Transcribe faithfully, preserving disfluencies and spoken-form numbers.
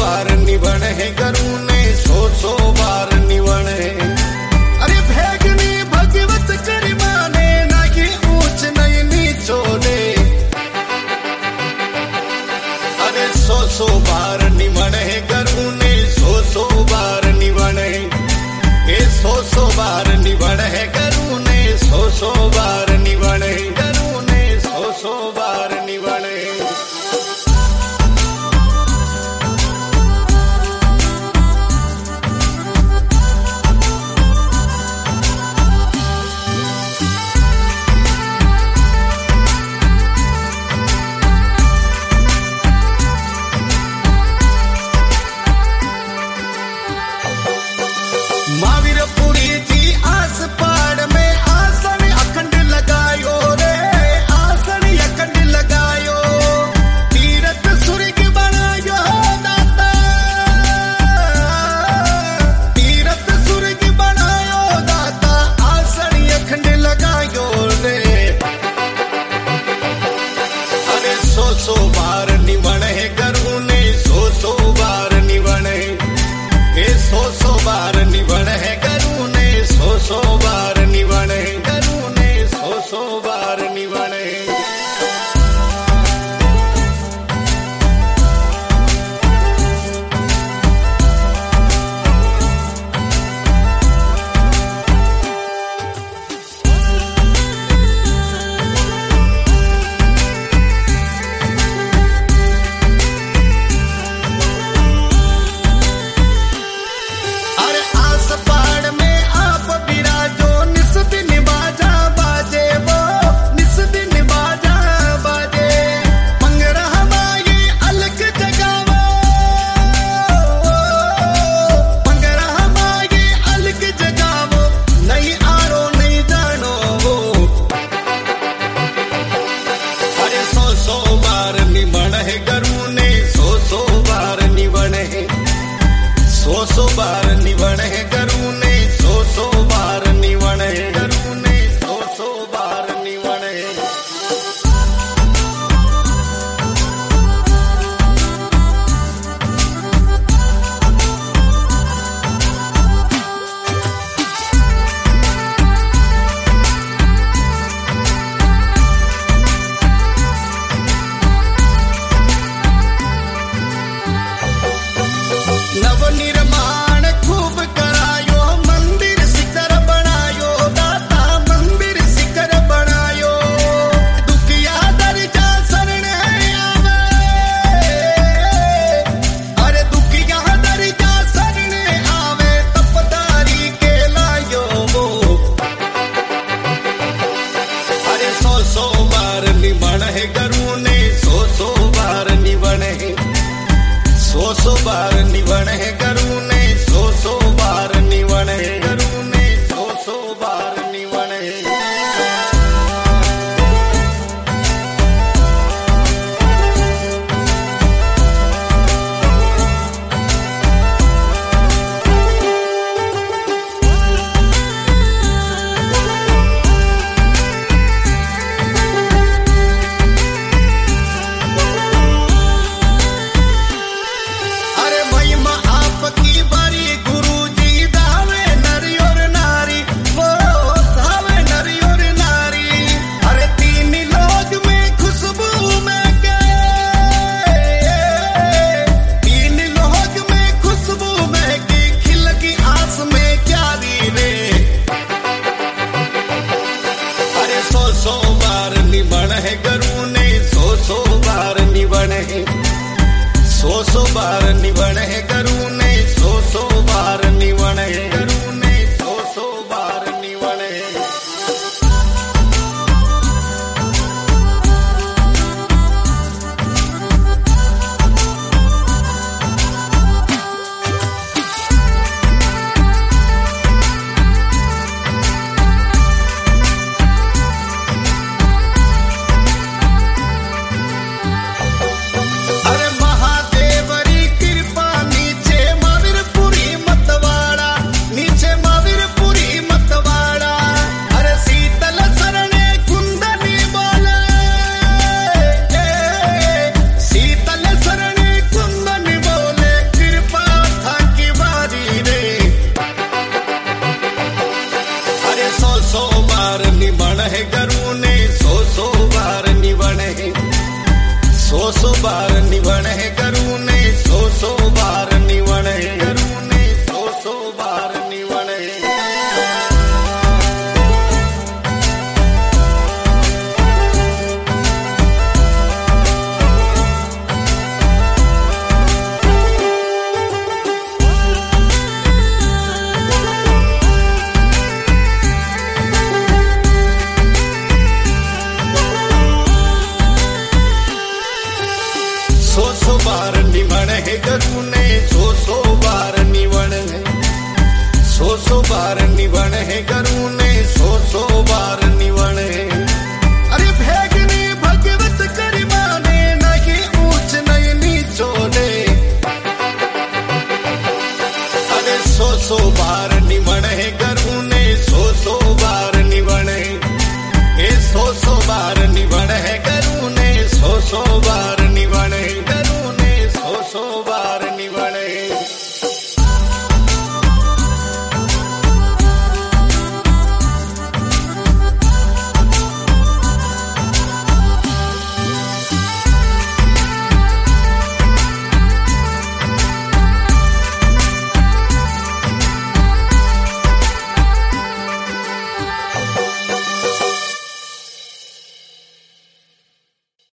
बार निवण है गरू ने सौ सौ बार निवण है। अरे भेगनी भगवत कर माने नहीं ऊंच नहीं नीचो ने। अरे सौ सौ बार निवण है गरू ने सौ सौ बार निवण है। ये सौ सौ बार निवण है गरू ने सौ सौ बार निवण है। गरू ने सौ सौ बार निवण है। महावीरपुरी जी आस पाड़ में आसन अखंड लगायो रे। आसन अखंड लगायो तीरथ स्वर्ग बनायो दाता। तीरथ स्वर्ग बनायो दाता आसन अखंड लगायो रे। अरे सौ सौ बार निवण है गरू ने सौ सौ बार निवण है। ये सौ सौ बार निवण है गरू ने सौ सौ बार निवण है। गरू ने सौ सौ बार निवण है। सौ सौ बार निवण है गरू ने सौ सौ बार निवण है। गरू ने सौ सौ बार निवण है। नवनिर्माण खूब करायो मंदिर शिखर बनायो दाता मंदिर शिखर बनायो। दुखिया दर्जा शरण आवे। अरे दुखिया दर्जा शरण आवे तपदारी के लायो वो। अरे सौ सौ बार निवण है गरू ने सौ सौ बार निवण है। सौ सौ बार निवण है गरू ने सौ सौ बार निवण है। गरू ने सौ सौ बार निवण है। अरे महिमा आपकी बड़ी गुरु जी दावे नरी और नारी वो दावे नरी और नारी। अरे तीन लोग में खुशबू में गए। तीन लोग में खुशबू में की खिल की आस में क्या दी रे। अरे सौ सौ बार निवण है गरू ने सौ सौ बार निवण है। सौ सौ बार निवण है गरू